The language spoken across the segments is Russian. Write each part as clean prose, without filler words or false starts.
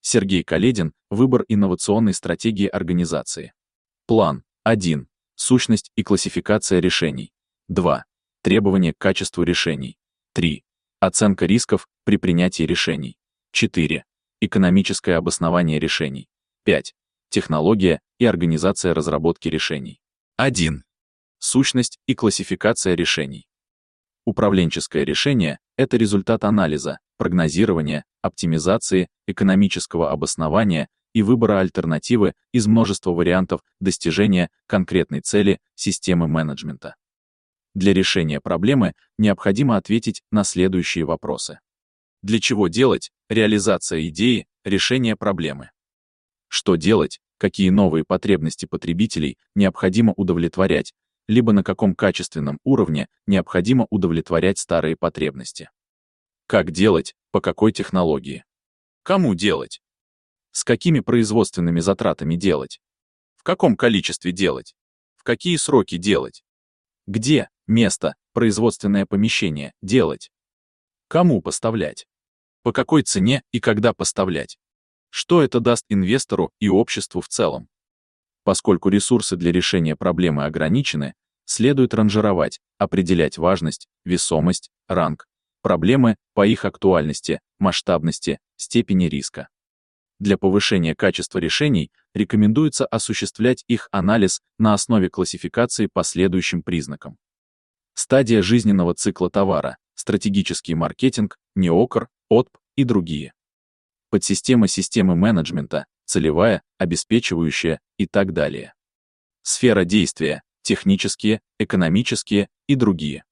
Сергей Каледин. Выбор инновационной стратегии организации. План. 1. Сущность и классификация решений. 2. Требования к качеству решений. 3. Оценка рисков при принятии решений. 4. Экономическое обоснование решений. 5. Технология и организация разработки решений. 1. Сущность и классификация решений. Управленческое решение — это результат анализа, прогнозирования, оптимизации, экономического обоснования и выбора альтернативы из множества вариантов достижения конкретной цели системы менеджмента. Для решения проблемы необходимо ответить на следующие вопросы. Для чего делать? Реализация идеи, решение проблемы. Что делать? Какие новые потребности потребителей необходимо удовлетворять, либо на каком качественном уровне необходимо удовлетворять старые потребности. Как делать? По какой технологии? Кому делать? С какими производственными затратами делать? В каком количестве делать? В какие сроки делать? Где? Место, производственное помещение, делать? Кому поставлять? По какой цене и когда поставлять? Что это даст инвестору и обществу в целом? Поскольку ресурсы для решения проблемы ограничены, следует ранжировать, определять важность, весомость, ранг, проблемы по их актуальности, масштабности, степени риска. Для повышения качества решений рекомендуется осуществлять их анализ на основе классификации по следующим признакам. Стадия жизненного цикла товара, стратегический маркетинг, НИОКР, ОТП и другие. Подсистема системы менеджмента, целевая, обеспечивающая и так далее. Сфера действия, технические, экономические и другие.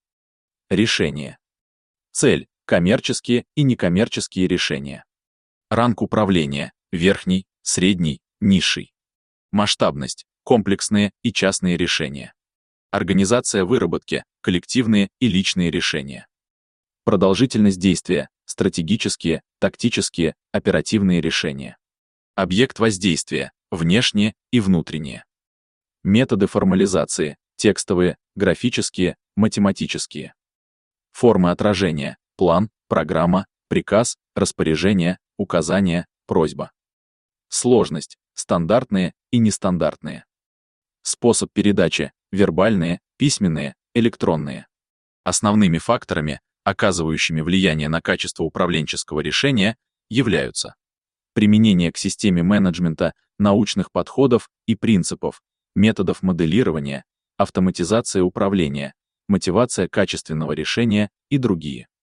Решения. Цель, коммерческие и некоммерческие решения. Ранг управления, верхний, средний, низший. Масштабность, комплексные и частные решения. Организация выработки, коллективные и личные решения. Продолжительность действия, стратегические, тактические, оперативные решения. Объект воздействия, внешние и внутренние. Методы формализации, текстовые, графические, математические. Формы отражения, план, программа, приказ, распоряжение, указание, просьба. Сложность, стандартные и нестандартные. Способ передачи, вербальные, письменные, электронные. Основными факторами, оказывающими влияние на качество управленческого решения, являются применение к системе менеджмента научных подходов и принципов, методов моделирования, автоматизация управления, мотивация качественного решения и другие.